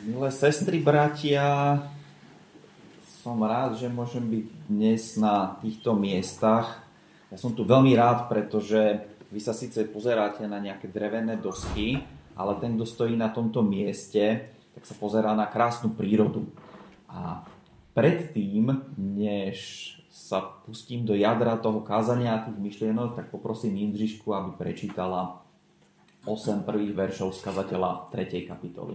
Milé sestry, bratia, som rád, že môžem byť dnes na týchto miestach. Ja som tu veľmi rád, pretože vy sa síce pozeráte na nejaké drevené dosky, ale ten, kto stojí na tomto mieste, tak sa pozerá na krásnu prírodu. A predtým, než sa pustím do jadra toho kázania a tých myšlienok, tak poprosím Jindřišku, aby prečítala 8 prvých veršov z kazateľa 3. kapitoly.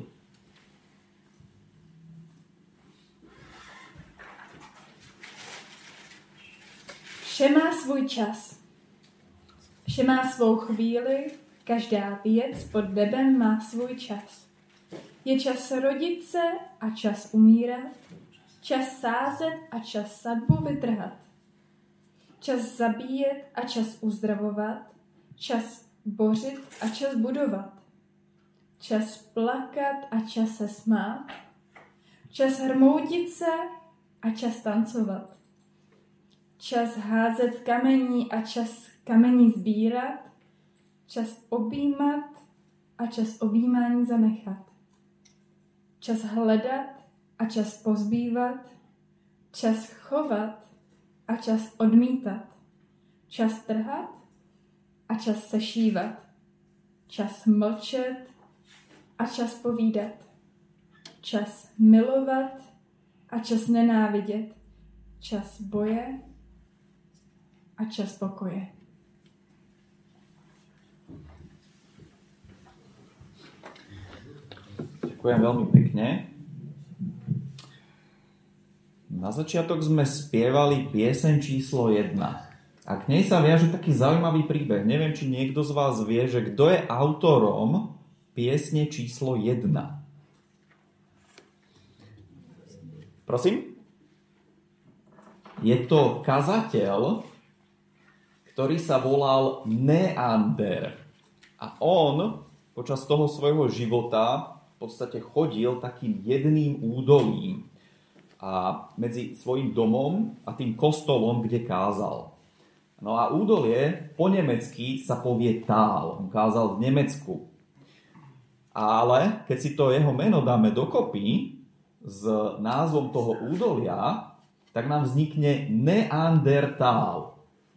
Vše má svůj čas. Vše má svou chvíli, každá věc pod nebem má svůj čas. Je čas rodit se a čas umírat, čas sázet a čas sadbu vytrhat, čas zabíjet a čas uzdravovat, čas bořit a čas budovat, čas plakat a čas se smát, čas hrmoutit se a čas tancovat, čas házet kamení a čas kamení sbírat, čas objímat a čas objímání zanechat, čas hledat a čas pozbývat, čas chovat a čas odmítat, čas trhat a čas sešívat, čas mlčet a čas povídat, čas milovat a čas nenávidět, čas boje a čas pokoje. Ďakujem veľmi pekne. Na začiatok sme spievali pieseň číslo 1. A k nej sa viaže taký zaujímavý príbeh. Neviem, či niekto z vás vie, že kto je autorom piesne číslo 1. Prosím? Je to kazateľ, ktorý sa volal Neander. A on počas toho svojho života v podstate chodil takým jedným údolím a medzi svojím domom a tým kostolom, kde kázal. No a údolie po nemecky sa povie Tal. On kázal v Nemecku. Ale keď si to jeho meno dáme dokopy s názvom toho údolia, tak nám vznikne Neandertal.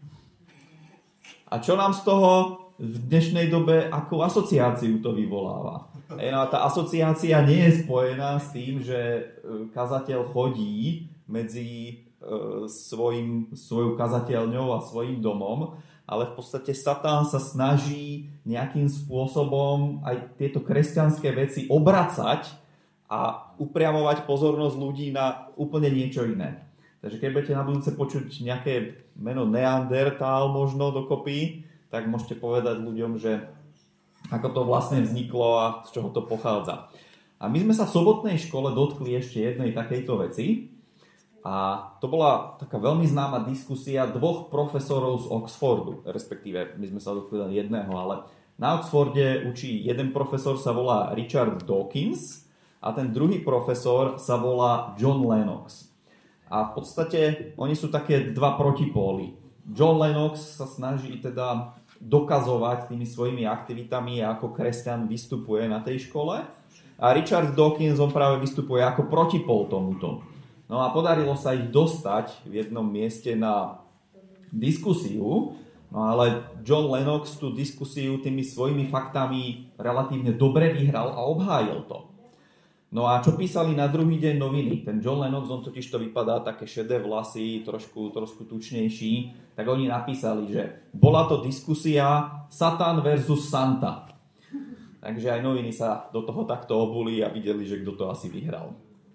A čo nám z toho v dnešnej dobe, akú asociáciu to vyvoláva? No a tá asociácia nie je spojená s tým, že kazateľ chodí medzi svojou kazateľňou a svojím domom, ale v podstate Satan sa snaží nejakým spôsobom aj tieto kresťanské veci obracať a upriamovať pozornosť ľudí na úplne niečo iné. Takže keď budete na budúce počuť nejaké meno Neandertal možno dokopy, tak môžete povedať ľuďom, že ako to vlastne vzniklo a z čoho to pochádza. A my sme sa v sobotnej škole dotkli ešte jednej takejto veci a to bola taká veľmi známa diskusia dvoch profesorov z Oxfordu, respektíve my sme sa dotkli len jedného, ale na Oxforde učí jeden profesor, sa volá Richard Dawkins a ten druhý profesor sa volá John Lennox. A v podstate oni sú také dva protipóly. John Lennox sa snaží teda dokazovať tými svojimi aktivitami, ako kresťan vystupuje na tej škole. A Richard Dawkins, on práve vystupuje ako protipol tomuto. No a podarilo sa ich dostať v jednom mieste na diskusiu, no ale John Lennox tú diskusiu tými svojimi faktami relatívne dobre vyhral a obhájil to. No a čo písali na druhý deň noviny? Ten John Lennox, on totiž to vypadá také šedé vlasy, trošku tučnejší, tak oni napísali, že bola to diskusia Satan versus Santa. Takže aj noviny sa do toho takto obuli a videli, že kto to asi vyhral.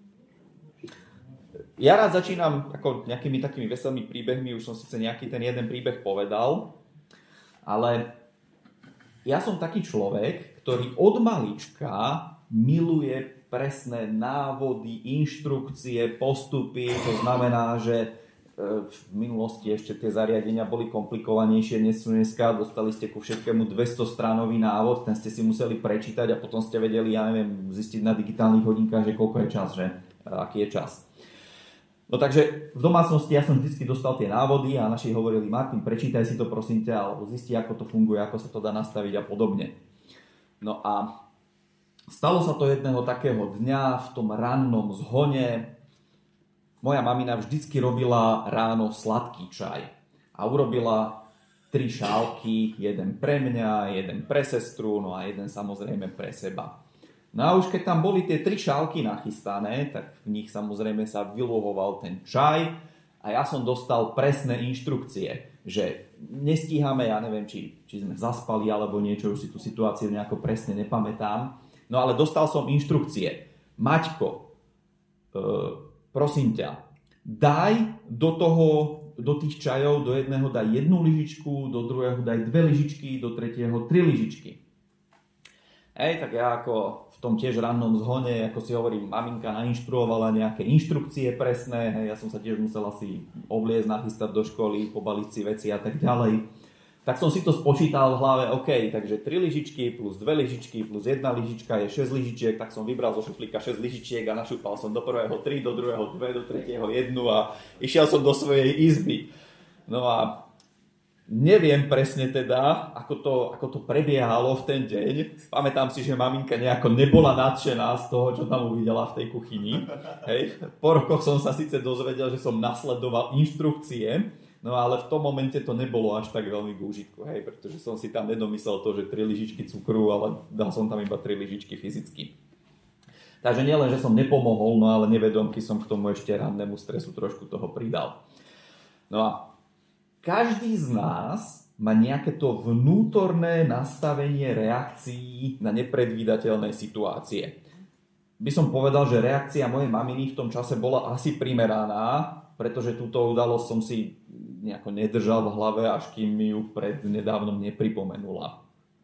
Ja rád začínam ako nejakými takými veselými príbehmi, už som síce nejaký ten jeden príbeh povedal, ale ja som taký človek, ktorý od malička miluje presné návody, inštrukcie, postupy. To znamená, že v minulosti ešte tie zariadenia boli komplikovanejšie, než sú dneska. Dostali ste ku všetkému 200-stránový návod, ten ste si museli prečítať a potom ste vedeli, ja neviem, zistiť na digitálnych hodinkách, že koľko je čas, že aký je čas. No takže v domácnosti ja som vždy dostal tie návody a naši hovorili: Martin, prečítaj si to prosím ťa, alebo zisti, ako to funguje, ako sa to dá nastaviť a podobne. No a Stalo sa to jedného takého dňa v tom rannom zhone. Moja mamina vždycky robila ráno sladký čaj a urobila 3 šálky, jeden pre mňa, jeden pre sestru, no a jeden samozrejme pre seba. No a už keď tam boli tie 3 šálky nachystané, tak v nich samozrejme sa vyluhoval ten čaj a ja som dostal presné inštrukcie, že nestíhame, ja neviem, či sme zaspali alebo niečo, už si tú situáciu nejako presne nepamätám. No ale dostal som inštrukcie. Maťko, prosím ťa, daj do tých čajov, do jedného daj 1 lyžičku, do druhého daj 2 lyžičky, do tretieho 3 lyžičky. Tak ja ako v tom tiež rannom zhone, ako si hovorím, maminka nainštruovala nejaké inštrukcie presné, ja som sa tiež musel asi obliecť, nachystať do školy, pobaliť si veci a tak ďalej. Tak som si to spočítal v hlave, OK, takže 3 lyžičky plus 2 lyžičky plus 1 lyžička je 6 lyžičiek, tak som vybral zo šuflíka 6 lyžičiek a našúpal som do prvého 3, do druhého 2, do tretieho 1 a išiel som do svojej izby. No a neviem presne teda, ako to prebiehalo v ten deň. Pamätám si, že maminka nejako nebola nadšená z toho, čo tam uvidela v tej kuchyni. Hej. Po rokoch som sa síce dozvedel, že som nasledoval inštrukcie, no ale v tom momente to nebolo až tak veľmi k úžitku, hej, pretože som si tam nedomyslel to, že 3 lyžičky cukru, ale dal som tam iba 3 lyžičky fyzicky. Takže nielen, že som nepomohol, no ale nevedomky som k tomu ešte rannému stresu trošku toho pridal. No a každý z nás má nejaké to vnútorné nastavenie reakcií na nepredvídateľné situácie. By som povedal, že reakcia mojej maminy v tom čase bola asi primeraná, pretože túto udalosť som si nejako nedržal v hlave, až kým mi ju prednedávnom nepripomenula.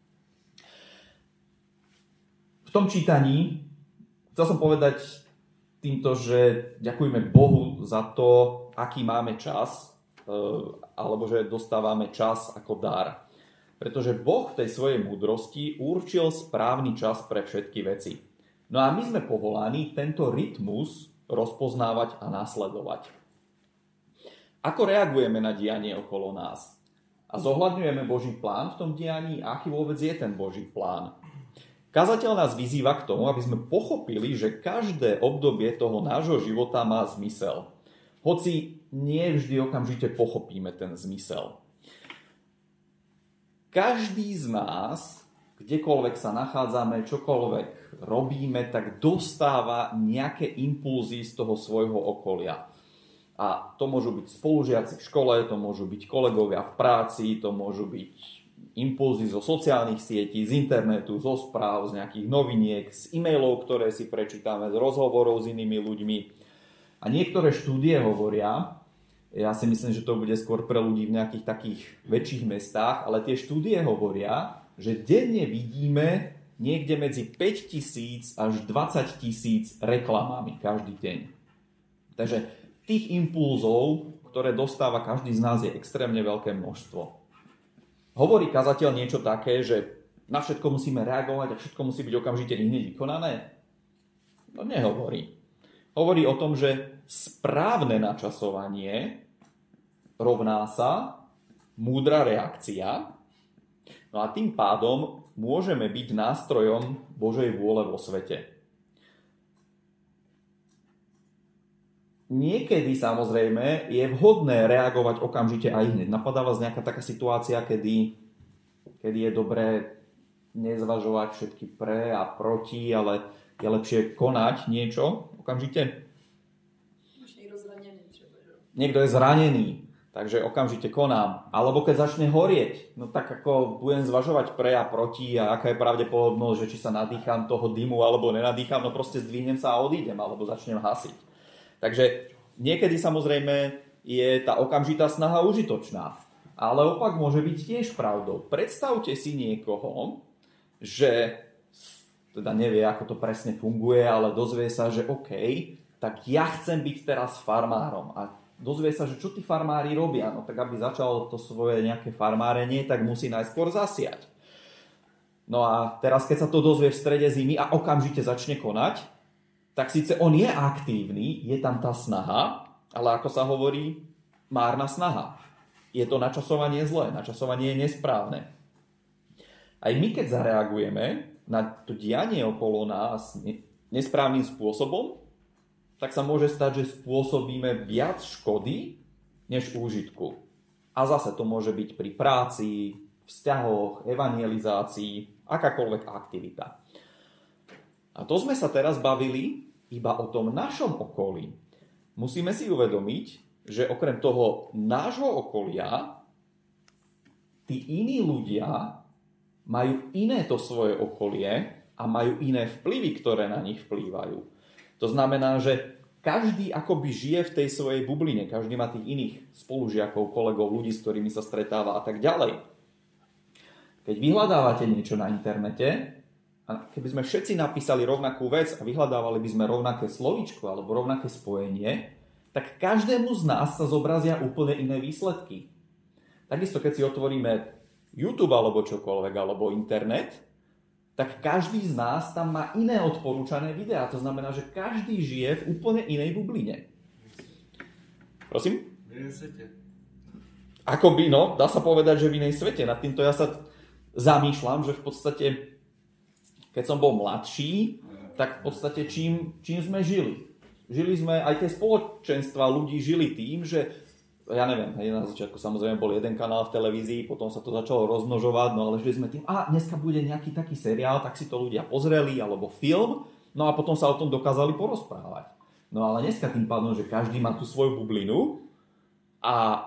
V tom čítaní chcel som povedať týmto, že ďakujeme Bohu za to, aký máme čas, alebo že dostávame čas ako dar. Pretože Boh v tej svojej múdrosti určil správny čas pre všetky veci. No a my sme povolaní tento rytmus rozpoznávať a nasledovať. Ako reagujeme na dianie okolo nás? A zohľadňujeme Boží plán v tom dianí? Aký vôbec je ten Boží plán? Kazateľ nás vyzýva k tomu, aby sme pochopili, že každé obdobie toho nášho života má zmysel. Hoci nie vždy okamžite pochopíme ten zmysel. Každý z nás, kdekoľvek sa nachádzame, čokoľvek robíme, tak dostáva nejaké impulzy z toho svojho okolia. A to môžu byť spolužiaci v škole, to môžu byť kolegovia v práci, to môžu byť impulzy zo sociálnych sietí, z internetu, zo správ, z nejakých noviniek, z e-mailov, ktoré si prečítame, z rozhovorov s inými ľuďmi. A niektoré štúdie hovoria, ja si myslím, že to bude skôr pre ľudí v nejakých takých väčších mestách, ale tie štúdie hovoria, že denne vidíme niekde medzi 5 000 až 20 000 reklamami každý deň. Takže tých impulzov, ktoré dostáva každý z nás, je extrémne veľké množstvo. Hovorí kazateľ niečo také, že na všetko musíme reagovať a všetko musí byť okamžite hneď vykonané? No nehovorí. Hovorí o tom, že správne načasovanie rovná sa múdra reakcia, no a tým pádom môžeme byť nástrojom Božej vôle vo svete. Niekedy samozrejme je vhodné reagovať okamžite aj hneď. Napadá vás nejaká taká situácia, kedy je dobré nezvažovať všetky pre a proti, ale je lepšie konať niečo okamžite? Niekto je zranený, takže okamžite konám. Alebo keď začne horieť, no tak ako budem zvažovať pre a proti a aká je pravdepodobnosť, že či sa nadýcham toho dymu alebo nenadýcham, no proste zdvihnem sa a odídem alebo začnem hasiť. Takže niekedy samozrejme je tá okamžitá snaha užitočná. Ale opak môže byť tiež pravdou. Predstavte si niekoho, že teda nevie, ako to presne funguje, ale dozvie sa, že OK, tak ja chcem byť teraz farmárom. A dozvie sa, že čo tí farmári robia. No tak aby začal to svoje nejaké farmárenie, tak musí najskôr zasiať. No a teraz, keď sa to dozvie v strede zimy a okamžite začne konať, tak síce on je aktívny, je tam tá snaha, ale ako sa hovorí, márna snaha. Je to načasovanie zlé, načasovanie je nesprávne. Aj my, keď zareagujeme, na to dianie okolo nás nesprávnym spôsobom, tak sa môže stať, že spôsobíme viac škody, než úžitku. A zase to môže byť pri práci, vzťahoch, evangelizácii, akákoľvek aktivita. A to sme sa teraz bavili iba o tom našom okolí. Musíme si uvedomiť, že okrem toho nášho okolia, tí iní ľudia majú iné to svoje okolie a majú iné vplyvy, ktoré na nich vplývajú. To znamená, že každý akoby žije v tej svojej bubline, každý má tých iných spolužiakov, kolegov, ľudí, s ktorými sa stretáva a tak ďalej. Keď vyhľadávate niečo na internete, a keby sme všetci napísali rovnakú vec a vyhľadávali by sme rovnaké slovíčko alebo rovnaké spojenie, tak každému z nás sa zobrazia úplne iné výsledky. Takisto, keď si otvoríme YouTube alebo čokoľvek, alebo internet, tak každý z nás tam má iné odporúčané videá. To znamená, že každý žije v úplne inej bubline. Prosím? V inej svete. Akoby, no, dá sa povedať, že v inej svete. Nad týmto ja sa zamýšľam, že v podstate, keď som bol mladší, tak v podstate čím sme žili? Žili sme, aj tie spoločenstva ľudí žili tým, že, ja neviem, na začiatku samozrejme bol jeden kanál v televízii, potom sa to začalo rozmnožovať, no ale žili sme tým, dneska bude nejaký taký seriál, tak si to ľudia pozreli, alebo film, no a potom sa o tom dokázali porozprávať. No ale dneska tým pádom, že každý má tú svoju bublinu a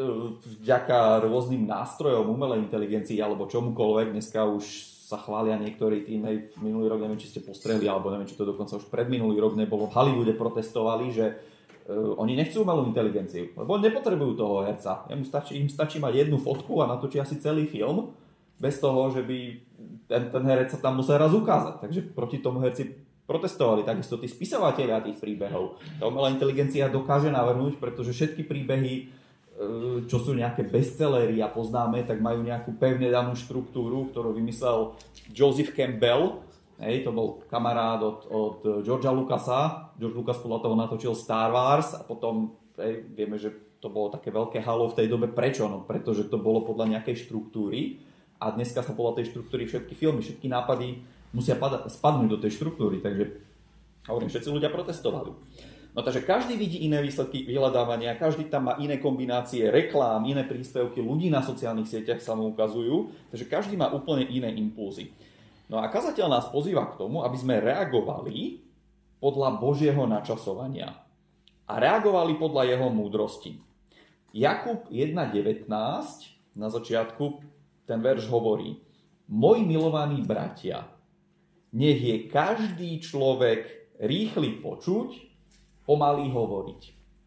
vďaka rôznym nástrojom, umelej inteligencii alebo čomukoľvek, dneska už sa chvália niektorí tým, minulý rok, neviem, či ste postrehli, alebo neviem, či to dokonca už predminulý rok nebolo, v Hollywoode protestovali, že oni nechcú umelú inteligenciu, lebo nepotrebujú toho herca. Im stačí mať jednu fotku a natočí asi celý film, bez toho, že by ten herec sa tam musel raz ukázať. Takže proti tomu herci protestovali. Takisto tí spisovatelia tých príbehov. Tá umelá inteligencia dokáže navrhnúť, pretože všetky príbehy, čo sú nejaké bestsellery a poznáme, tak majú nejakú pevne danú štruktúru, ktorú vymyslel Joseph Campbell. To bol kamarát od Georgea Lucasa. George Lucas podľa toho natočil Star Wars a potom vieme, že to bolo také veľké halo v tej dobe. Prečo? No, pretože to bolo podľa nejakej štruktúry a dneska sa podľa tej štruktúry všetky filmy, všetky nápady musia spadnúť do tej štruktúry. Takže hovorím, všetci ľudia protestovali. No takže každý vidí iné výsledky vyhľadávania, každý tam má iné kombinácie reklám, iné príspevky, ľudí na sociálnych sieťach sa mu ukazujú, takže každý má úplne iné impulzy. No a kazateľ nás pozýva k tomu, aby sme reagovali podľa Božieho načasovania a reagovali podľa jeho múdrosti. Jakub 1.19 na začiatku ten verš hovorí: Moji milovaní bratia, nech je každý človek rýchly počuť, pomalý hovoriť.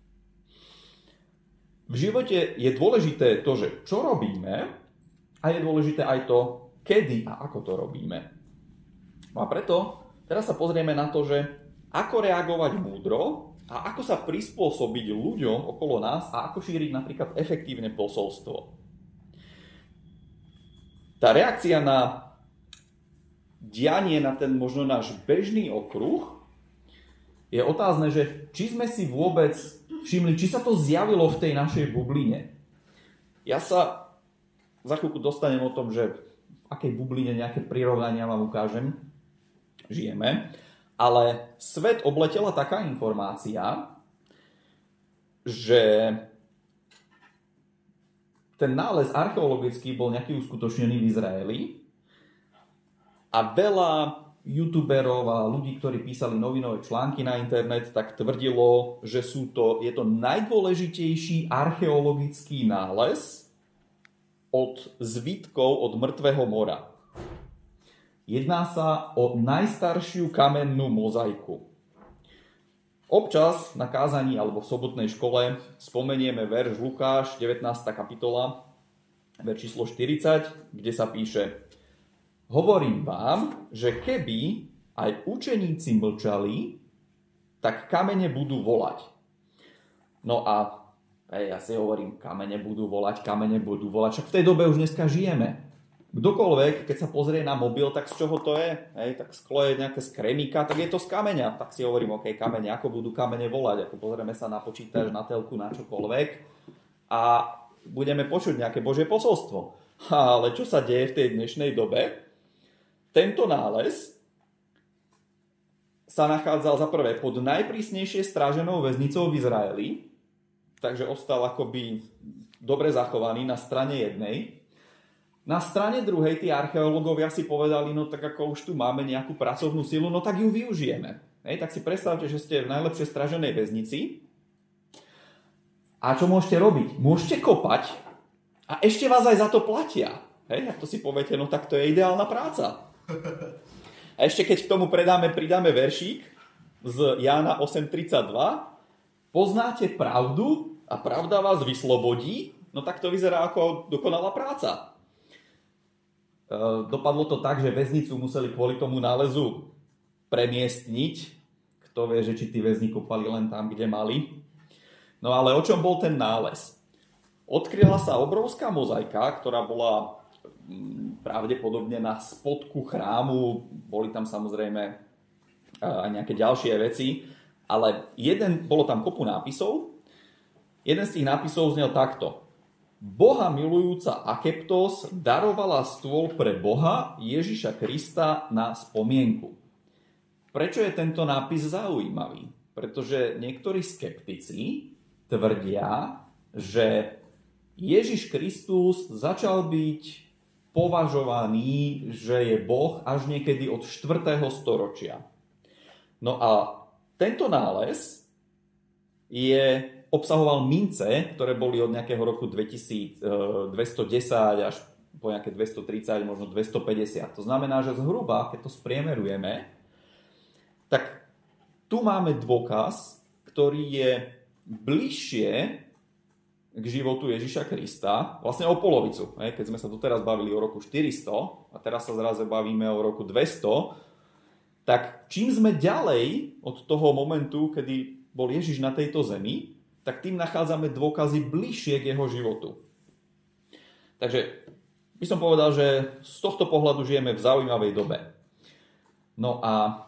V živote je dôležité to, že čo robíme, a je dôležité aj to, kedy a ako to robíme. No a preto teraz sa pozrieme na to, že ako reagovať múdro a ako sa prispôsobiť ľuďom okolo nás a ako šíriť napríklad efektívne posolstvo. Tá reakcia na dianie, na ten možno náš bežný okruh, je otázne, že či sme si vôbec všimli, či sa to zjavilo v tej našej bubline. Ja sa za chvíľku dostanem o tom, že v akej bubline nejaké prirovnania vám ukážem. Žijeme. Ale svet obletela taká informácia, že ten nález archeologický bol nejaký uskutočnený v Izraeli a veľa youtuberov a ľudí, ktorí písali novinové články na internet, tak tvrdilo, že je to najdôležitejší archeologický nález od zvitkov od mŕtvého mora. Jedná sa o najstaršiu kamennú mozaiku. Občas na kázaní alebo v sobotnej škole spomenieme verš Lukáš, 19. kapitola, verš číslo 40, kde sa píše: Hovorím vám, že keby aj učeníci mlčali, tak kamene budú volať. No a ja si hovorím, kamene budú volať, však v tej dobe už dneska žijeme. Kdokoľvek, keď sa pozrie na mobil, tak z čoho to je? Tak sklo je nejaké z kremíka, tak je to z kameňa. Tak si hovorím, OK, kamene, ako budú kamene volať? Ako pozrieme sa na počítač, na telku, na čokoľvek a budeme počuť nejaké Božie posolstvo. Ale čo sa deje v tej dnešnej dobe? tento nález sa nachádzal za prvé pod najprísnejšie stráženou väznicou v Izraeli, takže ostal akoby dobre zachovaný na strane jednej. Na strane druhej tí archeológovia si povedali, no tak ako už tu máme nejakú pracovnú silu, no tak ju využijeme. Tak si predstavte, že ste v najlepšie stráženej väznici. A čo môžete robiť? Môžete kopať a ešte vás aj za to platia. Ak to si poviete, no tak to je ideálna práca. A ešte keď k tomu pridáme veršík z Jána 8.32, poznáte pravdu a pravda vás vyslobodí, no tak to vyzerá ako dokonalá práca. Dopadlo to tak, že väznicu museli kvôli tomu nálezu premiestniť. Kto vie, že či tí väzni kopali len tam, kde mali. No ale o čom bol ten nález? Odkryla sa obrovská mozaika, ktorá bola pravdepodobne na spodku chrámu. Boli tam samozrejme aj nejaké ďalšie veci. Ale bolo tam kopu nápisov. Jeden z tých nápisov znel takto. Boha milujúca Akeptos darovala stôl pre Boha Ježiša Krista na spomienku. Prečo je tento nápis zaujímavý? Pretože niektorí skeptici tvrdia, že Ježiš Kristus začal byť považovaný, že je Boh až niekedy od 4. storočia. No a tento nález obsahoval mince, ktoré boli od nejakého roku 2210 až po nejaké 230, možno 250. To znamená, že zhruba, keď to spriemerujeme, tak tu máme dôkaz, ktorý je bližšie k životu Ježiša Krista, vlastne o polovicu. Keď sme sa doteraz bavili o roku 400 a teraz sa zrazu bavíme o roku 200, tak čím sme ďalej od toho momentu, kedy bol Ježiš na tejto zemi, tak tým nachádzame dôkazy bližšie k jeho životu. Takže by som povedal, že z tohto pohľadu žijeme v zaujímavej dobe. No a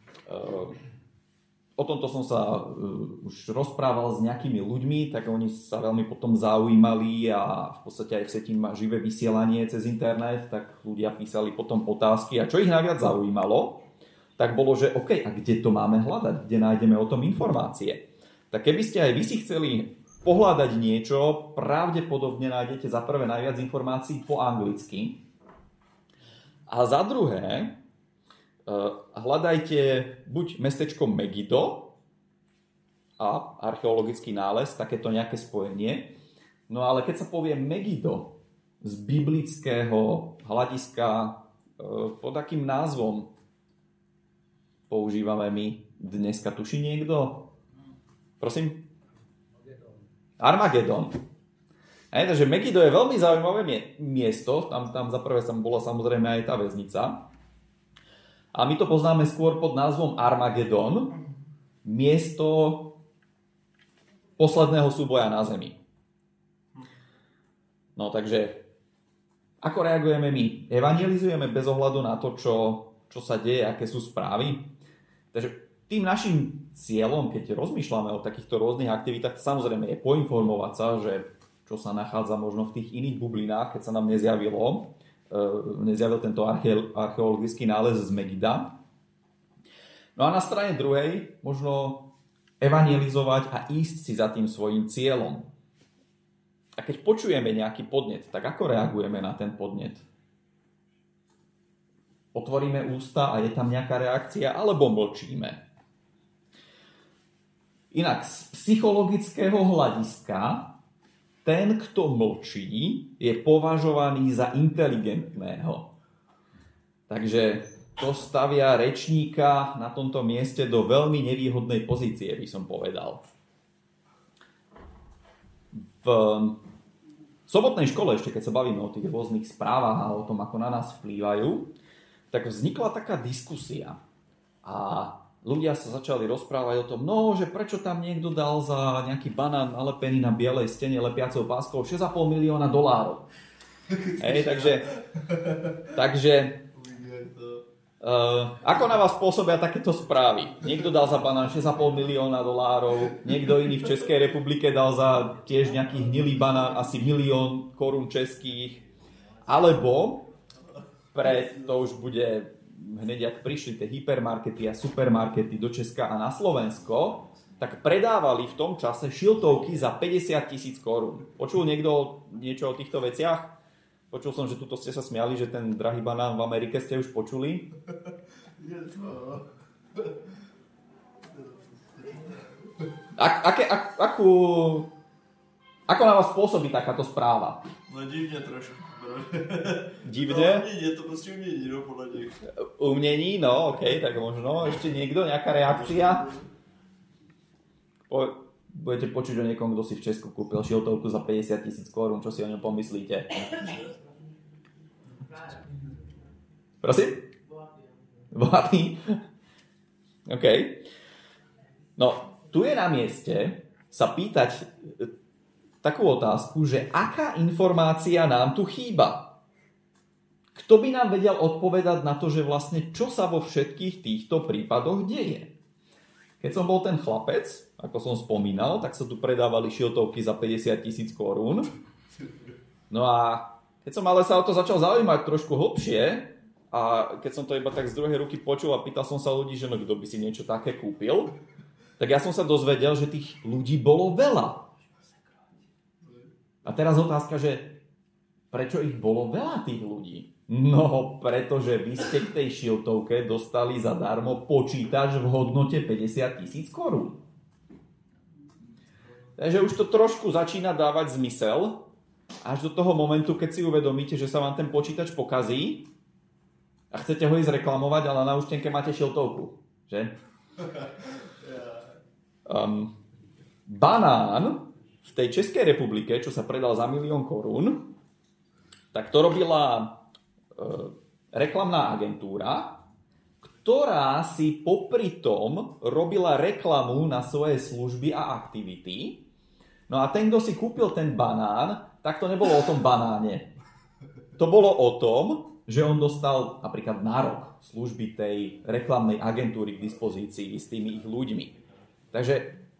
o tomto som sa už rozprával s nejakými ľuďmi, tak oni sa veľmi potom zaujímali a v podstate aj v sieti má živé vysielanie cez internet, tak ľudia písali potom otázky a čo ich najviac zaujímalo, tak bolo, že OK, a kde to máme hľadať, kde nájdeme o tom informácie. Tak keby ste aj vy si chceli pohľadať niečo, pravdepodobne nájdete za prvé najviac informácií po anglicky a za druhé hľadajte buď mestečko Megido a archeologický nález, takéto nejaké spojenie. No ale keď sa povie Megido z biblického hľadiska, pod akým názvom používame my dneska? Tuší niekto? Prosím? Armagedon. Takže Megido je veľmi zaujímavé miesto. Tam za prvé bola samozrejme aj tá väznica. A my to poznáme skôr pod názvom Armagedon, miesto posledného súboja na zemi. No takže, ako reagujeme my? Evangelizujeme bez ohľadu na to, čo sa deje, aké sú správy? Takže tým našim cieľom, keď rozmýšľame o takýchto rôznych aktivitách, samozrejme je poinformovať sa, že čo sa nachádza možno v tých iných bublinách, keď sa nám nezjavil tento archeologický nález z Megida. No a na strane druhej možno evangelizovať a ísť si za tým svojím cieľom. A keď počujeme nejaký podnet, tak ako reagujeme na ten podnet? Otvoríme ústa a je tam nejaká reakcia, alebo mlčíme? Inak z psychologického hľadiska ten, kto mlčí, je považovaný za inteligentného. Takže to stavia rečníka na tomto mieste do veľmi nevýhodnej pozície, by som povedal. V sobotnej škole, ešte keď sa bavíme o tých rôznych správach a o tom, ako na nás vplývajú, tak vznikla taká diskusia. A ľudia sa začali rozprávať o tom, že prečo tam niekto dal za nejaký banán nalepený na bielej stene lepiacou páskou $6,5 milióna. Takže ako na vás pôsobia takéto správy? Niekto dal za banán $6,5 milióna, niekto iný v Českej republike dal za tiež nejaký hnilý banán asi 1 000 000 korún českých. Alebo to už bude hneď, ak prišli tie hypermarkety a supermarkety do Česka a na Slovensko, tak predávali v tom čase šiltovky za 50 000 korún. Počul niekto niečo o týchto veciach? Počul som, že tuto ste sa smiali, že ten drahý banán v Amerike ste už počuli. Ako na vás pôsobí takáto správa? No divne trošku. Divne? No, je to proste umení, no podľa nich. Umení, no okej, tak možno. Ešte niekto, nejaká reakcia? Budete počuť o niekom, kto si v Česku kúpil šiltovku za 50 000 korún. Čo si o ňom pomyslíte? Prosím? Bohatý? OK. No, tu je na mieste sa pýtať takú otázku, že aká informácia nám tu chýba? Kto by nám vedel odpovedať na to, že vlastne čo sa vo všetkých týchto prípadoch deje? Keď som bol ten chlapec, ako som spomínal, tak sa tu predávali šiltovky za 50 000 korún. No a keď som ale sa o to začal zaujímať trošku hlbšie, a keď som to iba tak z druhej ruky počul a pýtal som sa ľudí, že no kto by si niečo také kúpil, tak ja som sa dozvedel, že tých ľudí bolo veľa. A teraz otázka, že prečo ich bolo veľa tých ľudí? No, pretože vy ste k tej šiltovke dostali zadarmo počítač v hodnote 50 000 korún. Takže už to trošku začína dávať zmysel, až do toho momentu, keď si uvedomíte, že sa vám ten počítač pokazí a chcete ho ísť reklamovať, ale na účtenke máte šiltovku. Že? Banán v tej Českej republike, čo sa predal za 1 000 000 korún, tak to robila reklamná agentúra, ktorá si popri tom robila reklamu na svoje služby a aktivity. No a ten, kto si kúpil ten banán, tak to nebolo o tom banáne. To bolo o tom, že on dostal napríklad na rok služby tej reklamnej agentúry k dispozícii s tými ich ľuďmi. Takže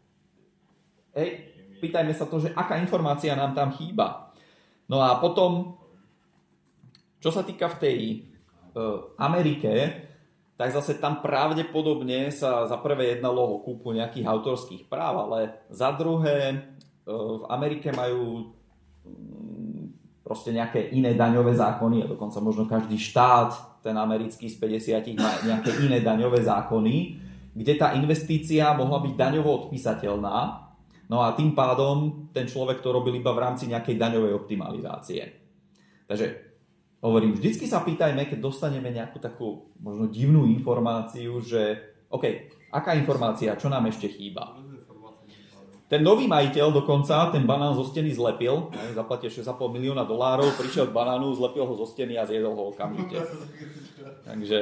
pýtajme sa to, že aká informácia nám tam chýba. No a potom, čo sa týka v tej Amerike, tak zase tam pravdepodobne sa za prvé jednalo o kúpu nejakých autorských práv, ale za druhé v Amerike majú proste nejaké iné daňové zákony a dokonca možno každý štát, ten americký z 50 má nejaké iné daňové zákony, kde tá investícia mohla byť daňovo odpísateľná. No a tým pádom ten človek to robil iba v rámci nejakej daňovej optimalizácie. Takže hovorím, vždycky sa pýtajme, keď dostaneme nejakú takú možno divnú informáciu, že OK, aká informácia, čo nám ešte chýba? Ten nový majiteľ dokonca ten banán zo steny zlepil, zaplatil $6,5 milióna, prišiel k banánu, zlepil ho zo steny a zjedol ho okamžite. Takže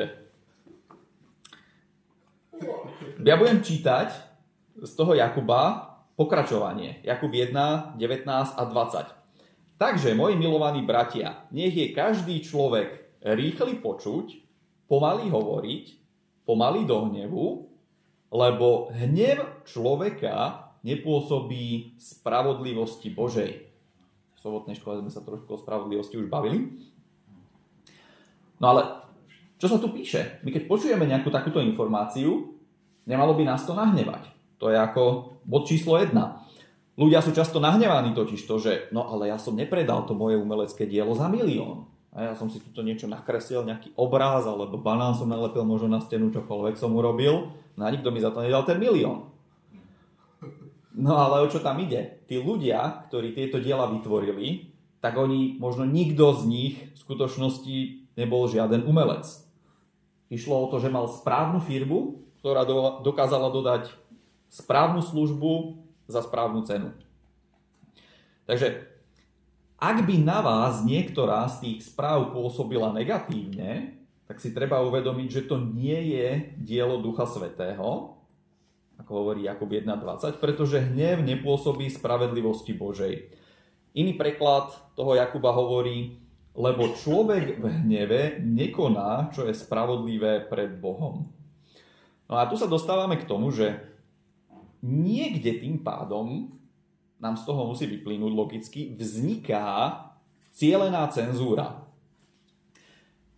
ja budem čítať z toho Jakuba pokračovanie. Jakub 1, 19 a 20. Takže, moji milovaní bratia, nech je každý človek rýchly počuť, pomalý hovoriť, pomalý do hnevu, lebo hnev človeka nepôsobí spravodlivosti Božej. V sobotnej škole sme sa trošku o spravodlivosti už bavili. No ale, čo sa tu píše? My keď počujeme nejakú takúto informáciu, nemalo by nás to nahnevať. To je ako bod číslo 1. Ľudia sú často nahnevaní totiž to, že no ale ja som nepredal to moje umelecké dielo za 1 000 000. A ja som si tuto niečo nakreslil, nejaký obráz, alebo banán som nalepil možno na stenu, čokoľvek som urobil. No a nikto mi za to nedal ten 1 000 000. No ale o čo tam ide? Tí ľudia, ktorí tieto diela vytvorili, tak oni, možno nikto z nich v skutočnosti nebol žiaden umelec. Išlo o to, že mal správnu firmu, ktorá dokázala dodať správnu službu za správnu cenu. Takže, ak by na vás niektorá z tých správ pôsobila negatívne, tak si treba uvedomiť, že to nie je dielo Ducha Svätého, ako hovorí Jakub 1.20, pretože hnev nepôsobí spravedlivosti Božej. Iný preklad toho Jakuba hovorí, lebo človek v hneve nekoná, čo je spravodlivé pred Bohom. No a tu sa dostávame k tomu, že niekde tým pádom nám z toho musí vyplynúť logicky, vzniká cielená cenzúra.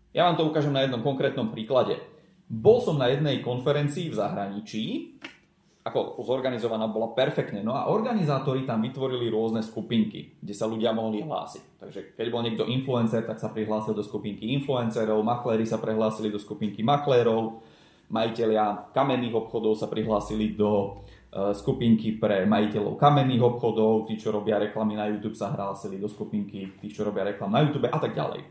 Ja vám to ukážem na jednom konkrétnom príklade. Bol som na jednej konferencii v zahraničí, ako zorganizovaná bola perfektne, no a organizátori tam vytvorili rôzne skupinky, kde sa ľudia mohli hlásiť. Takže keď bol niekto influencer, tak sa prihlásil do skupinky influencerov, makléri sa prihlásili do skupinky maklérov, majitelia kamenných obchodov sa prihlásili do skupinky pre majiteľov kamenných obchodov, tí, čo robia reklamy na YouTube, sa hlásili do skupinky tých, čo robia reklamy na YouTube a tak ďalej.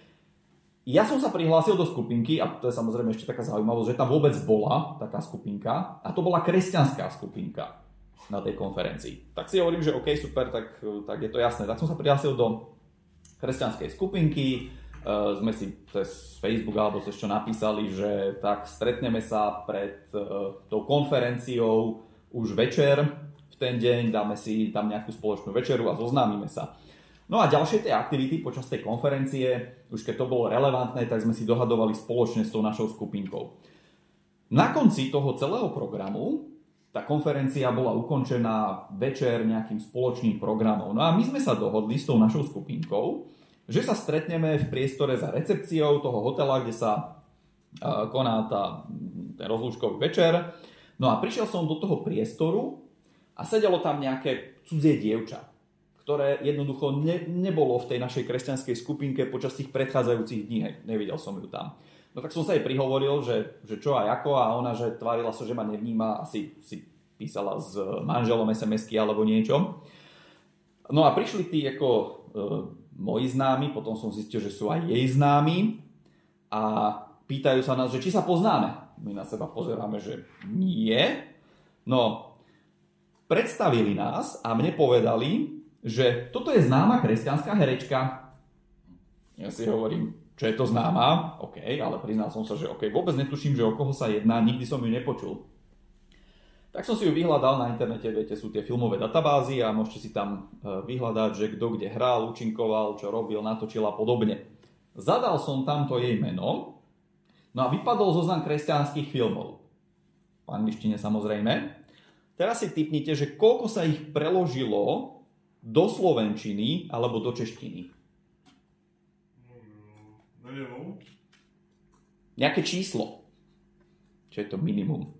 Ja som sa prihlásil do skupinky, a to je samozrejme ešte taká zaujímavosť, že tam vôbec bola taká skupinka, a to bola kresťanská skupinka na tej konferencii. Tak si hovorím, že OK, super, tak je to jasné. Tak som sa prihlásil do kresťanskej skupinky, sme si cez Facebook alebo cez čo napísali, že tak stretneme sa pred tou konferenciou už večer v ten deň, dáme si tam nejakú spoločnú večeru a zoznámime sa. No a ďalšie tie aktivity počas tej konferencie, už keď to bolo relevantné, tak sme si dohadovali spoločne s tou našou skupinkou. Na konci toho celého programu tá konferencia bola ukončená večer nejakým spoločným programom. No a my sme sa dohodli s tou našou skupinkou, že sa stretneme v priestore za recepciou toho hotela, kde sa koná ten rozlúčkový večer. No a prišiel som do toho priestoru a sedelo tam nejaké cudzie dievča, ktoré jednoducho nebolo v tej našej kresťanskej skupinke počas tých predchádzajúcich dní. Nevidel som ju tam. No tak som sa jej prihovoril, že čo a ako, a ona, že tvárila sa, že ma nevníma, asi si písala s manželom SMS-ky alebo niečo. No a prišli tí ako moji známi, potom som zistil, že sú aj jej známi a pýtajú sa nás, že či sa poznáme. My na seba pozeráme, že nie. No, predstavili nás a mne povedali, že toto je známa kresťanská herečka. Ja si hovorím, čo je to známa? OK, ale priznal som sa, že OK, vôbec netuším, že o koho sa jedná, nikdy som ju nepočul. Tak som si ju vyhľadal na internete, viete, sú tie filmové databázy a môžete si tam vyhľadať, že kto kde hral, účinkoval, čo robil, natočil a podobne. Zadal som tamto jej meno, no a vypadol zoznam kresťanských filmov. V angličtine samozrejme. Teraz si tipnite, že koľko sa ich preložilo do slovenčiny alebo do češtiny. Minimum. Nejaké číslo. Čo je to minimum?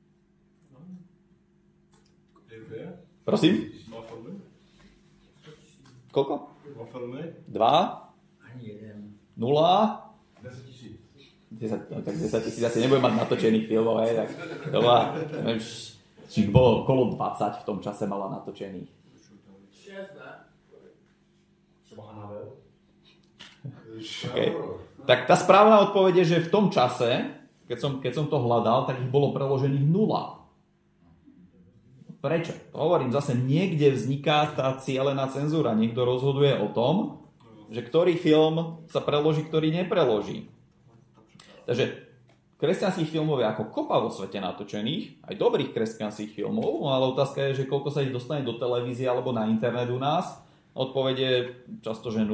Prosím? 2 filmy. Koľko? 2 filmy. 2? Ani jeden. 0? 10 000. 10, no, tak 10 000 asi nebudem mať natočených filmov, tak to má, neviem, či bolo okolo 20 v tom čase mala natočených. 6, ne? Třeba Anabel. Okay. Tak tá správna odpoveď je, že v tom čase, keď som to hľadal, tak ich bolo preložených 0. Prečo? To hovorím, zase niekde vzniká tá cielená cenzúra. Niekto rozhoduje o tom, že ktorý film sa preloží, ktorý nepreloží. Takže kresťanských filmov je ako kopa vo svete natočených, aj dobrých kresťanských filmov, no ale otázka je, že koľko sa ich dostane do televízie alebo na internet u nás. Odpoveď je často, že 0.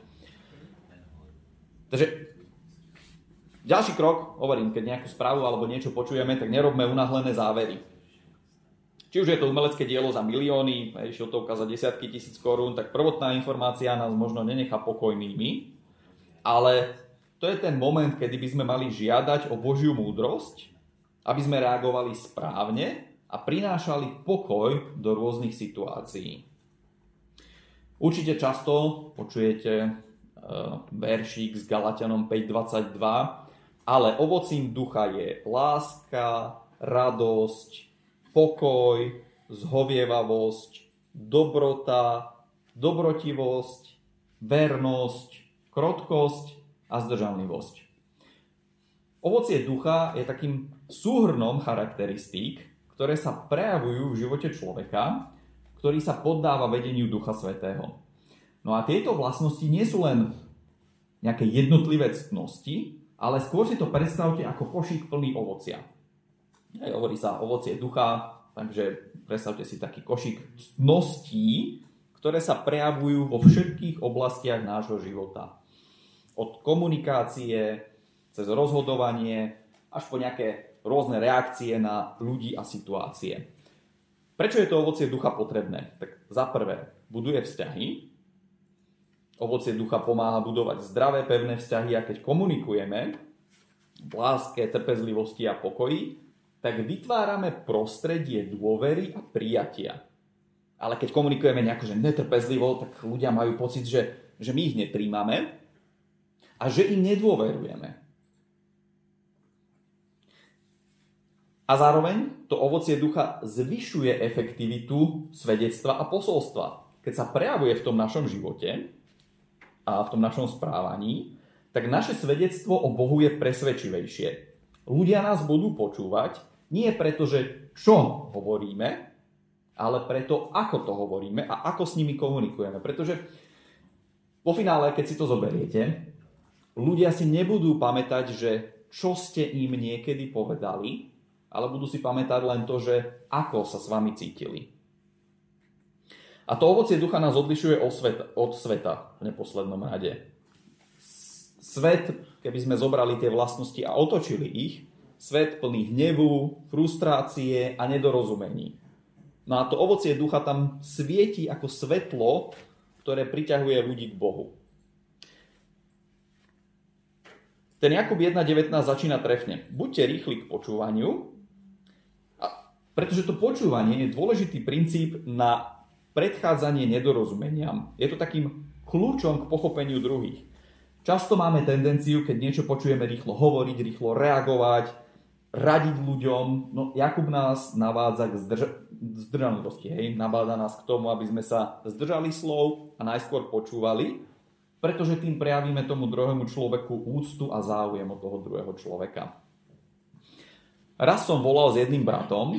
Takže ďalší krok, hovorím, keď nejakú správu alebo niečo počujeme, tak nerobme unáhlené závery. Či už je to umelecké dielo za milióny, šiltovka za desiatky tisíc korún, tak prvotná informácia nás možno nenechá pokojnými, ale to je ten moment, kedy by sme mali žiadať o Božiu múdrosť, aby sme reagovali správne a prinášali pokoj do rôznych situácií. Určite často počujete veršík s Galatianom 5.22, ale ovocím ducha je láska, radosť, pokoj, zhovievavosť, dobrota, dobrotivosť, vernosť, krotkosť a zdržanlivosť. Ovocie ducha je takým súhrnom charakteristík, ktoré sa prejavujú v živote človeka, ktorý sa poddáva vedeniu Ducha Svätého. No a tieto vlastnosti nie sú len nejaké jednotlivé ctnosti, ale skôr si to predstavte ako košík plný ovocia. Hovorí sa ovocie ducha, takže predstavte si taký košík ctností, ktoré sa prejavujú vo všetkých oblastiach nášho života. Od komunikácie, cez rozhodovanie, až po nejaké rôzne reakcie na ľudí a situácie. Prečo je to ovocie ducha potrebné? Tak za prvé, buduje vzťahy. Ovocie ducha pomáha budovať zdravé, pevné vzťahy a keď komunikujeme v láske, trpezlivosti a pokoji, tak vytvárame prostredie dôvery a prijatia. Ale keď komunikujeme nejako, že netrpezlivo, tak ľudia majú pocit, že my ich nepríjmame a že im nedôverujeme. A zároveň to ovocie ducha zvyšuje efektivitu svedectva a posolstva. Keď sa prejavuje v tom našom živote a v tom našom správaní, tak naše svedectvo o Bohu je presvedčivejšie. Ľudia nás budú počúvať nie preto, že čo hovoríme, ale preto, ako to hovoríme a ako s nimi komunikujeme. Pretože vo finále, keď si to zoberiete, ľudia si nebudú pamätať, že čo ste im niekedy povedali, ale budú si pamätať len to, že ako sa s vami cítili. A to ovocie ducha nás odlišuje od sveta v neposlednom rade. Svet, keby sme zobrali tie vlastnosti a otočili ich, svet plný hnevu, frustrácie a nedorozumení. No a to ovocie ducha tam svieti ako svetlo, ktoré priťahuje ľudí k Bohu. Ten Jakub 1.19 začína trefne. Buďte rýchli k počúvaniu, pretože to počúvanie je dôležitý princíp na predchádzanie nedorozumeniam. Je to takým kľúčom k pochopeniu druhých. Často máme tendenciu, keď niečo počujeme, rýchlo hovoriť, rýchlo reagovať, radiť ľuďom. No Jakub nás navádza k zdržanlivosti, nabáda nás k tomu, aby sme sa zdržali slov a najskôr počúvali, pretože tým prejavíme tomu druhému človeku úctu a záujem od toho druhého človeka. Raz som volal s jedným bratom,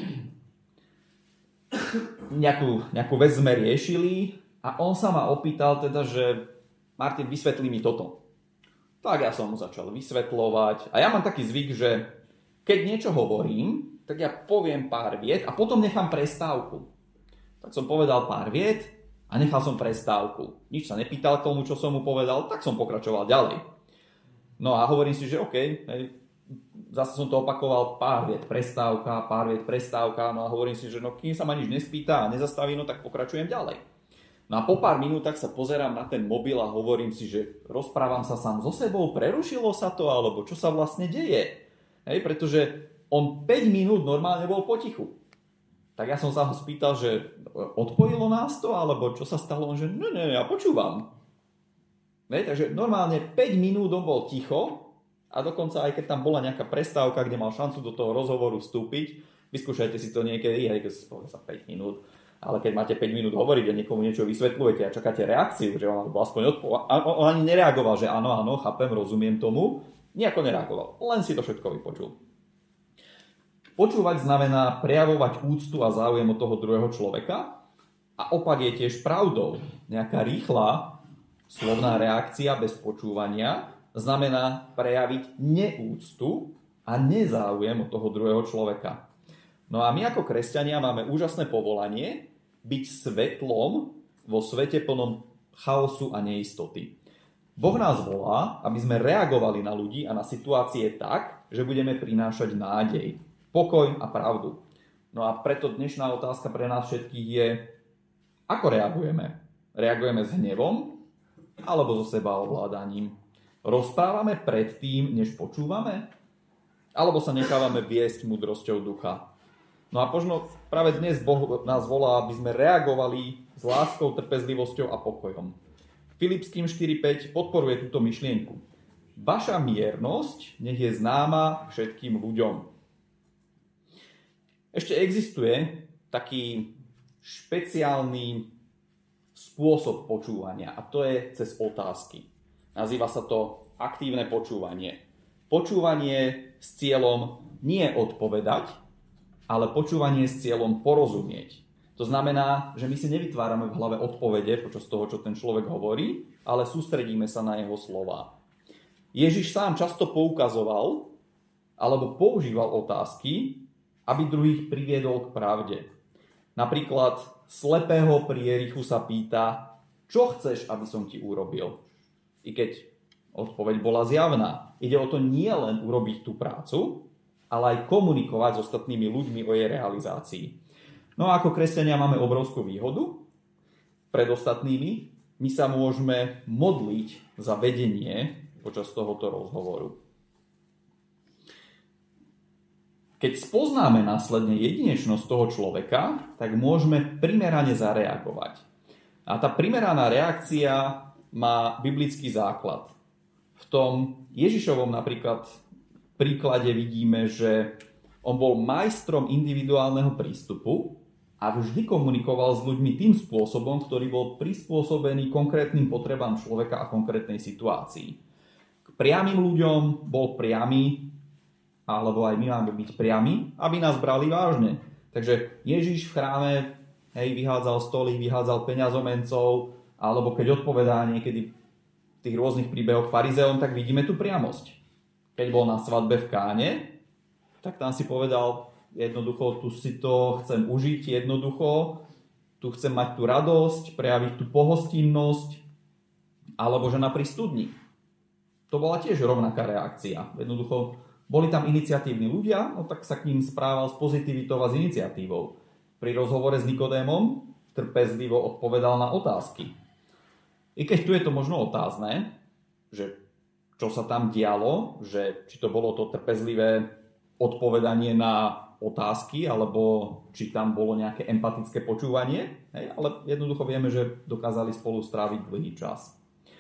nejakú vec sme riešili a on sa ma opýtal teda, že Martin, vysvetlí mi toto. Tak ja som mu začal vysvetľovať a ja mám taký zvyk, že keď niečo hovorím, tak ja poviem pár viet a potom nechám prestávku. Tak som povedal pár viet a nechal som prestávku. Nič sa nepýtal k tomu, čo som mu povedal, tak som pokračoval ďalej. No a hovorím si, že OK, zase som to opakoval pár viet prestávka, no a hovorím si, že no kým sa ma nič nespýta a nezastaví, no tak pokračujem ďalej. No a po pár minútach sa pozerám na ten mobil a hovorím si, že rozprávam sa sám so sebou, prerušilo sa to, alebo čo sa vlastne deje. Pretože on 5 minút normálne bol potichu. Tak ja som sa ho spýtal, že odpojilo nás to, alebo čo sa stalo? On že ne, ja počúvam. Takže normálne 5 minút on bol ticho a dokonca aj keď tam bola nejaká prestávka, kde mal šancu do toho rozhovoru vstúpiť, vyskúšajte si to niekedy, aj keď sa 5 minút. Ale keď máte 5 minút hovoriť a niekomu niečo vysvetľujete a čakáte reakciu, že on aspoň on ani nereagoval, že áno, chápem, rozumiem tomu, nejako nereagoval, len si to všetko vypočul. Počúvať znamená prejavovať úctu a záujem od toho druhého človeka a opak je tiež pravdou. Nejaká rýchla slovná reakcia bez počúvania znamená prejaviť neúctu a nezáujem od toho druhého človeka. No a my ako kresťania máme úžasné povolanie byť svetlom vo svete plnom chaosu a neistoty. Boh nás volá, aby sme reagovali na ľudí a na situácie tak, že budeme prinášať nádej, pokoj a pravdu. No a preto dnešná otázka pre nás všetkých je, ako reagujeme? Reagujeme s hnevom alebo so sebaovládaním? Rozprávame predtým, než počúvame? Alebo sa nechávame viesť múdrosťou ducha? No a možno práve dnes Boh nás volá, aby sme reagovali s láskou, trpezlivosťou a pokojom. Filipským 4.5 podporuje túto myšlienku. Vaša miernosť nech je známa všetkým ľuďom. Ešte existuje taký špeciálny spôsob počúvania a to je cez otázky. Nazýva sa to aktívne počúvanie. Počúvanie s cieľom nie odpovedať, ale počúvanie s cieľom porozumieť. To znamená, že my si nevytvárame v hlave odpovede počas toho, čo ten človek hovorí, ale sústredíme sa na jeho slová. Ježiš sám často poukazoval alebo používal otázky, aby druhých priviedol k pravde. Napríklad slepého pri Jerichu sa pýta, čo chceš, aby som ti urobil? I keď odpoveď bola zjavná. Ide o to nie len urobiť tú prácu, ale aj komunikovať s ostatnými ľuďmi o jej realizácii. No a ako kresťania máme obrovskú výhodu pred ostatnými, my sa môžeme modliť za vedenie počas tohoto rozhovoru. Keď spoznáme následne jedinečnosť toho človeka, tak môžeme primerane zareagovať. A tá primeraná reakcia má biblický základ. V tom Ježišovom napríklad príklade vidíme, že on bol majstrom individuálneho prístupu a vždy komunikoval s ľuďmi tým spôsobom, ktorý bol prispôsobený konkrétnym potrebám človeka a konkrétnej situácii. K priamym ľuďom bol priamy, alebo aj my máme byť priami, aby nás brali vážne. Takže Ježiš v chráme vyhádzal stoly, vyhádzal peňazomencov, alebo keď odpovedá niekedy v tých rôznych príbehoch farizeom, tak vidíme tú priamosť. Keď bol na svadbe v Káne, tak tam si povedal jednoducho, tu si to chcem užiť jednoducho, tu chcem mať tú radosť, prejaviť tú pohostinnosť, alebo že pri studni. To bola tiež rovnaká reakcia. Jednoducho, boli tam iniciatívni ľudia, no tak sa k ním správal s pozitivitou a s iniciatívou. Pri rozhovore s Nikodémom trpezlivo odpovedal na otázky. I keď tu je to možno otázne, že čo sa tam dialo, že či to bolo to trpezlivé odpovedanie na otázky, alebo či tam bolo nejaké empatické počúvanie, ale jednoducho vieme, že dokázali spolu stráviť dlhý čas.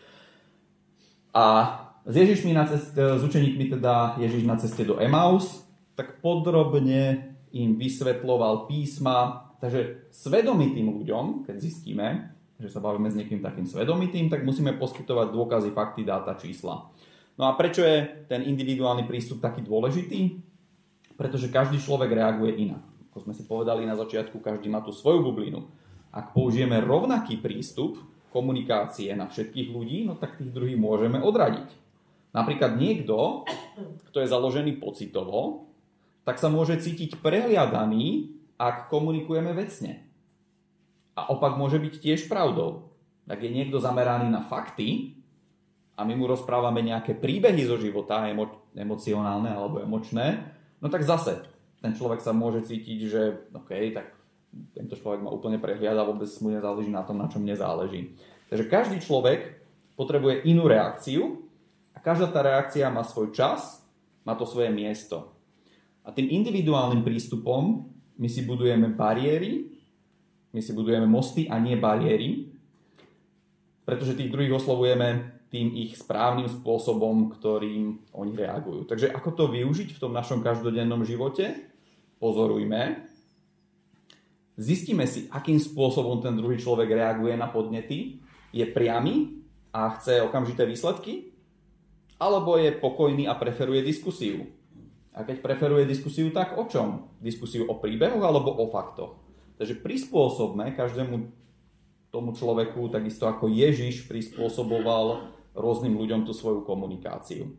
A s učeníkmi teda Ježiš na ceste do Emaus, tak podrobne im vysvetľoval písma. Takže svedomitým ľuďom, keď zistíme, že sa bavíme s niekým takým svedomitým, tak musíme poskytovať dôkazy, fakty, dáta, čísla. No a prečo je ten individuálny prístup taký dôležitý? Pretože každý človek reaguje inak. Ako sme si povedali na začiatku, každý má tú svoju bublinu. Ak použijeme rovnaký prístup komunikácie na všetkých ľudí, no tak tých druhých môžeme odradiť. Napríklad niekto, kto je založený pocitovo, tak sa môže cítiť prehliadaný, ak komunikujeme vecne. A opak môže byť tiež pravdou. Ak je niekto zameraný na fakty a my mu rozprávame nejaké príbehy zo života, emocionálne alebo emočné, no tak zase ten človek sa môže cítiť, že OK, tak tento človek ma úplne prehliada, vôbec mu nezáleží na tom, na čom nezáleží. Takže každý človek potrebuje inú reakciu a každá tá reakcia má svoj čas, má to svoje miesto. A tým individuálnym prístupom my si budujeme bariéry, my si budujeme mosty a nie bariéry, pretože tých druhých oslovujeme tým ich správnym spôsobom, ktorým oni reagujú. Takže ako to využiť v tom našom každodennom živote? Pozorujme. Zistíme si, akým spôsobom ten druhý človek reaguje na podnety. Je priamy a chce okamžité výsledky? Alebo je pokojný a preferuje diskusiu? A keď preferuje diskusiu, tak o čom? Diskusiu o príbehoch alebo o faktoch? Takže prispôsobme každému tomu človeku, takisto ako Ježiš prispôsoboval rôznym ľuďom tú svoju komunikáciu.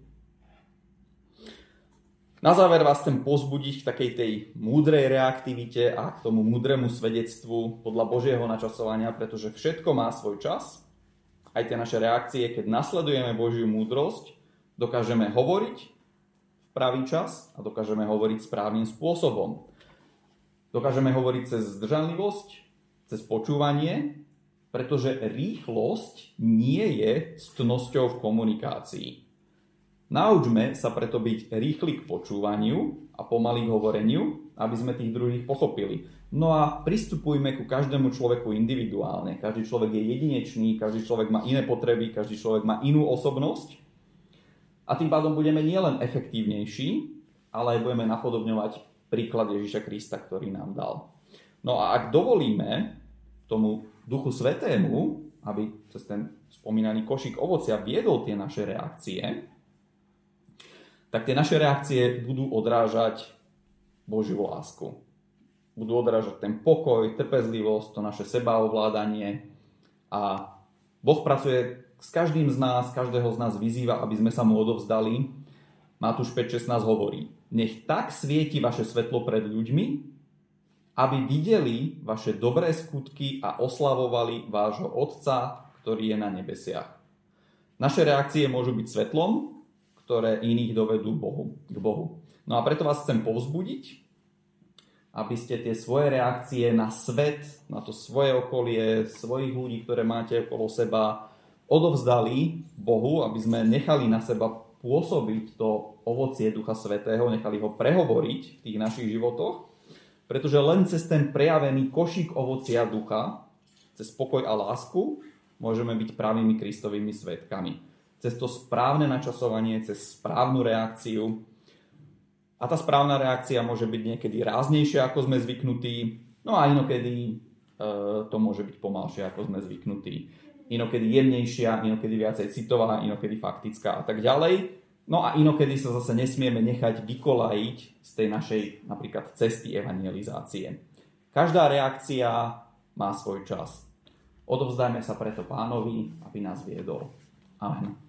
Na záver vás chcem povzbudiť k takej tej múdrej reaktivite a k tomu múdremu svedectvu podľa Božieho načasovania, pretože všetko má svoj čas. Aj tie naše reakcie, keď nasledujeme Božiu múdrosť, dokážeme hovoriť v pravý čas a dokážeme hovoriť správnym spôsobom. Dokážeme hovoriť cez zdržanlivosť, cez počúvanie, pretože rýchlosť nie je ctnosťou v komunikácii. Naučme sa preto byť rýchli k počúvaniu a pomalý k hovoreniu, aby sme tých druhých pochopili. No a pristupujme ku každému človeku individuálne. Každý človek je jedinečný, každý človek má iné potreby, každý človek má inú osobnosť. A tým pádom budeme nielen efektívnejší, ale aj budeme napodobňovať príklad Ježiša Krista, ktorý nám dal. No a ak dovolíme tomu Duchu Svätému, aby cez ten spomínaný košík ovocia viedol tie naše reakcie, tak tie naše reakcie budú odrážať Božiu lásku. Budú odrážať ten pokoj, trpezlivosť, to naše sebaovládanie. A Boh pracuje s každým z nás, každého z nás vyzýva, aby sme sa mu odovzdali. Matúš 5.16 hovorí: nech tak svieti vaše svetlo pred ľuďmi, aby videli vaše dobré skutky a oslavovali vášho Otca, ktorý je na nebesiach. Naše reakcie môžu byť svetlom, ktoré iných dovedú k Bohu. No a preto vás chcem povzbudiť, aby ste tie svoje reakcie na svet, na to svoje okolie, svojich ľudí, ktoré máte okolo seba, odovzdali Bohu, aby sme nechali na seba pôsobiť to ovocie Ducha Svätého, nechali ho prehovoriť v tých našich životoch, pretože len cez ten prejavený košík ovocia ducha, cez pokoj a lásku, môžeme byť pravými Kristovými svedkami. Cez to správne načasovanie, cez správnu reakciu. A tá správna reakcia môže byť niekedy ráznejšia, ako sme zvyknutí, no a inokedy to môže byť pomalšie, ako sme zvyknutí. Inokedy jemnejšia, inokedy viacej citová, inokedy faktická a tak ďalej. No a inokedy sa zase nesmieme nechať vykolajiť z tej našej napríklad cesty evangelizácie. Každá reakcia má svoj čas. Odovzdajme sa preto Pánovi, aby nás viedol. Amen.